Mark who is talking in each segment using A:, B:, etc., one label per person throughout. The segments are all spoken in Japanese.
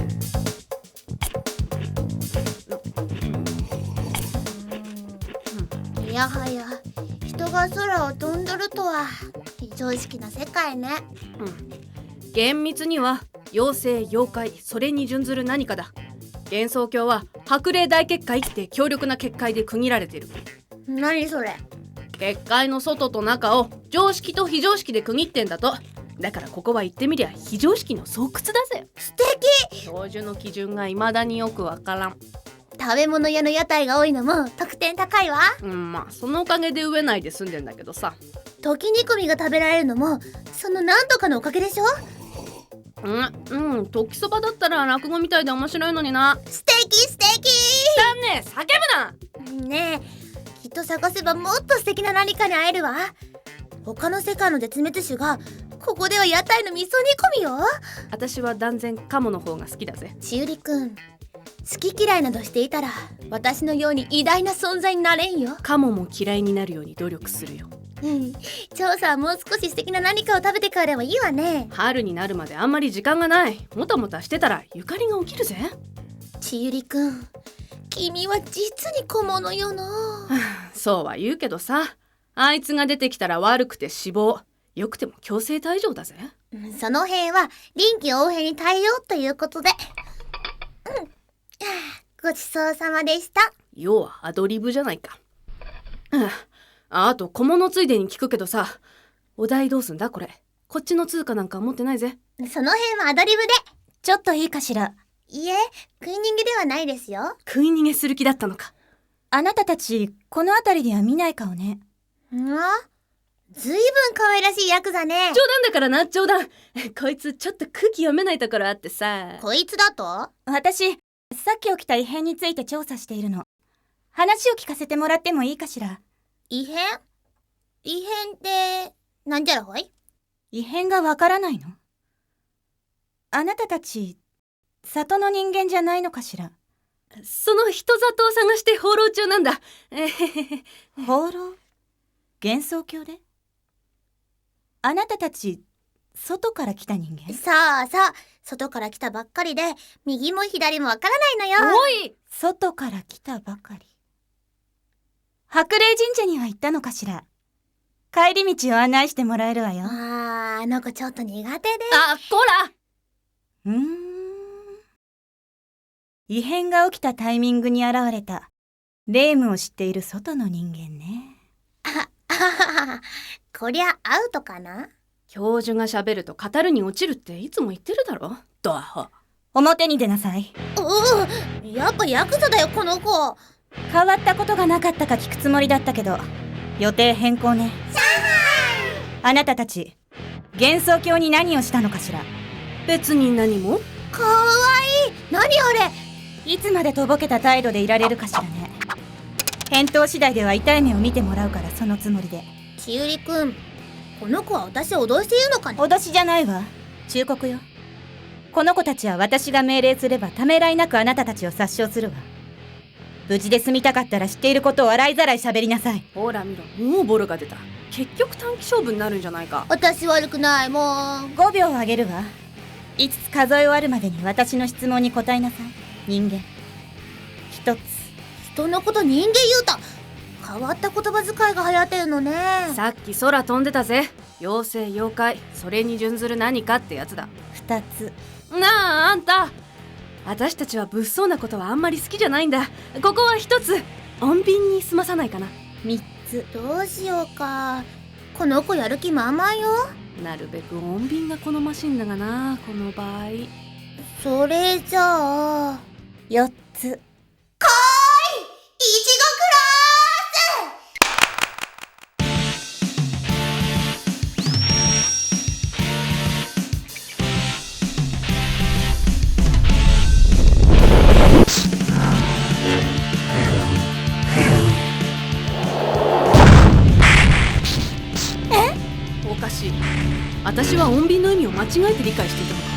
A: いやはや人が空を飛んどるとは非常識な世界ね。
B: 厳密には妖精妖怪それに準ずる何かだ。幻想郷は白霊大結界って強力な結界で区切られてる。
A: 何それ？
B: 結界の外と中を常識と非常識で区切ってんだと。だからここは言ってみりゃ非常識の巣窟だぜ。
A: 素敵。
B: 教授の基準が未だによくわからん。
A: 食べ物屋の屋台が多いのも得点高いわ。
B: まあそのおかげで飢えないで済んでんだけどさ。
A: 溶き煮込みが食べられるのもそのなんとかのおかげでしょ。
B: 溶きそばだったら落語みたいで面白いのにな。
A: 素敵素敵。
B: だね、叫ぶな。
A: ねえ、きっと探せばもっと素敵な何かに会えるわ。他の世界の絶滅種がここでは屋台の味噌煮込みよ。
B: 私は断然カモの方が好きだぜ。
A: 千織くん、好き嫌いなどしていたら私のように偉大な存在になれんよ。
B: カモも嫌いになるように努力するよ。
A: 調査はもう少し素敵な何かを食べてからでもいいわね。
B: 春になるまであんまり時間がない。もたもたしてたらゆかりが起きるぜ。
A: 千織くん、君は実に小物よな。
B: そうは言うけどさ、あいつが出てきたら悪くて死亡、よくても強制退場だぜ。
A: その辺は臨機応変に対応ということで。ごちそうさまでした。
B: 要はアドリブじゃないか。あと小物ついでに聞くけどさ、お題どうすんだこれ。こっちの通貨なんか持ってないぜ。
A: その辺はアドリブで。
C: ちょっといいかしら。
A: いえ、食い逃げではないですよ。
B: 食い逃げする気だったのか。
C: あなたたちこの辺りでは見ない顔ね。
A: ずいぶん可愛らしいヤクザね。
B: 冗談だからな、冗談。こいつちょっと空気読めないところあってさ。
A: こいつだと？
C: 私、さっき起きた異変について調査しているの。話を聞かせてもらってもいいかしら。
A: 異変ってなんじゃらほい？
C: 異変がわからないの？あなたたち里の人間じゃないのかしら。
B: その人里を探して放浪中なんだ。
C: 放浪？幻想郷で？あなたたち外から来た人間？
A: さあさあ、外から来たばっかりで右も左もわからないのよ。
B: おい！
C: 外から来たばかり。白霊神社には行ったのかしら。帰り道を案内してもらえるわよ。
A: あの子ちょっと苦手で。
B: こら！
C: 異変が起きたタイミングに現れた霊夢を知っている外の人間ね。
A: こりゃアウトかな。
B: 教授が喋ると語るに落ちるっていつも言ってるだろ。ドアホ。
C: 表に出なさい。
A: やっぱヤクザだよこの子。
C: 変わったことがなかったか聞くつもりだったけど、予定変更ね。あなたたち幻想郷に何をしたのかしら。
B: 別に何も。
A: かわいい。何あれ。
C: いつまでとぼけた態度でいられるかしらね。返答次第では痛い目を見てもらうから、そのつもりで。
A: 千織くん、この子は私を脅して言うのかね。
C: 脅しじゃないわ、忠告よ。この子たちは私が命令すればためらいなくあなたたちを殺傷するわ。無事で済みたかったら知っていることを洗いざらい喋りなさい。
B: ほら見ろ、もうボロが出た。結局短期勝負になるんじゃないか。
A: 私悪くないもん。
C: 5秒あげるわ。5つ数え終わるまでに私の質問に答えなさい。人間。1つ。
A: 人のこと人間言うた。変わった言葉遣いが流行ってるのね。
B: さっき空飛んでたぜ。妖精妖怪それに準ずる何かってやつだ。
C: 2つ。
B: なあ、あんた、私たちは物騒なことはあんまり好きじゃないんだ。ここは1つ穏便に済まさないかな。
C: 3つ。
A: どうしようか。この子やる気満々よ。
B: なるべく穏便が好ましいんだがな、この場合。
A: それじゃあ
C: 4つ。
A: いちごク
B: おかしい。私は穏便の意味を間違えて理解していたのか。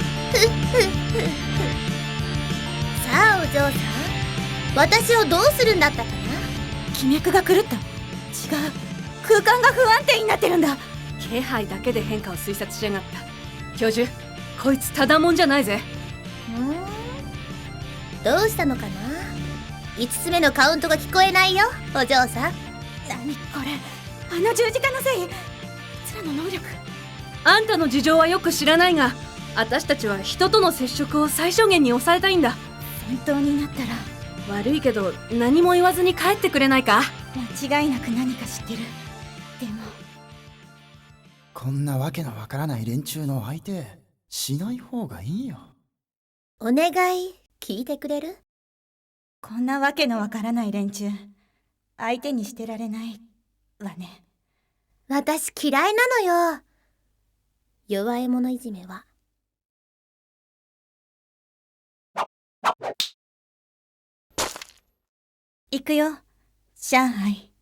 A: さあお嬢さん、私をどうするんだったかな。
C: 気脈が狂った。違う、空間が不安定になってるんだ。
B: 気配だけで変化を推察しやがった。教授、こいつただもんじゃないぜ。
A: どうしたのかな。5つ目のカウントが聞こえないよ、お嬢さん。
C: 何これ、あの十字架のせい。こいつらの能力。
B: あんたの事情はよく知らないが、私たちは人との接触を最小限に抑えたいんだ。
C: 戦闘になったら
B: 悪いけど何も言わずに帰ってくれないか。
C: 間違いなく何か知ってる。でも
D: こんなわけのわからない連中の相手しない方がいいよ。
A: お願い聞いてくれる？
C: こんなわけのわからない連中相手にしてられないわね。
A: 私嫌いなのよ、弱い者いじめは。
C: 行くよ、上海。